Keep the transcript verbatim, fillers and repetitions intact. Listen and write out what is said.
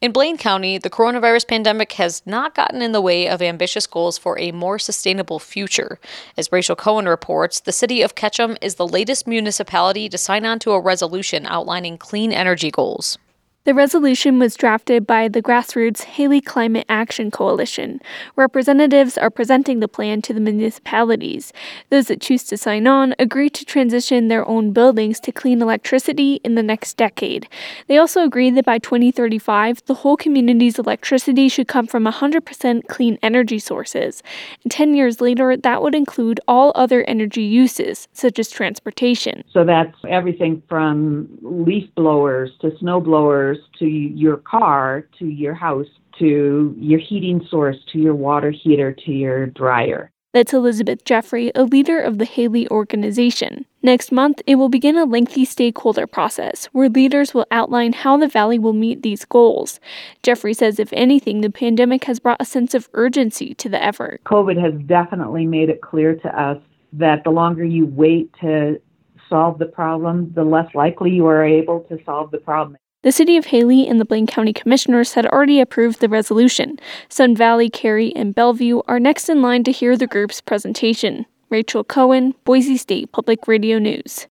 In Blaine County, the coronavirus pandemic has not gotten in the way of ambitious goals for a more sustainable future. As Rachel Cohen reports, the city of Ketchum is the latest municipality to sign on to a resolution outlining clean energy goals. The resolution was drafted by the grassroots Haley Climate Action Coalition. Representatives are presenting the plan to the municipalities. Those that choose to sign on agree to transition their own buildings to clean electricity in the next decade. They also agree that by twenty thirty-five, the whole community's electricity should come from one hundred percent clean energy sources. And ten years later, that would include all other energy uses, such as transportation. So that's everything from leaf blowers to snow blowers to your car, to your house, to your heating source, to your water heater, to your dryer. That's Elizabeth Jeffrey, a leader of the Haley organization. Next month, it will begin a lengthy stakeholder process where leaders will outline how the valley will meet these goals. Jeffrey says, if anything, the pandemic has brought a sense of urgency to the effort. COVID has definitely made it clear to us that the longer you wait to solve the problem, the less likely you are able to solve the problem. The City of Haley and the Blaine County Commissioners had already approved the resolution. Sun Valley, Cary, and Bellevue are next in line to hear the group's presentation. Rachel Cohen, Boise State Public Radio News.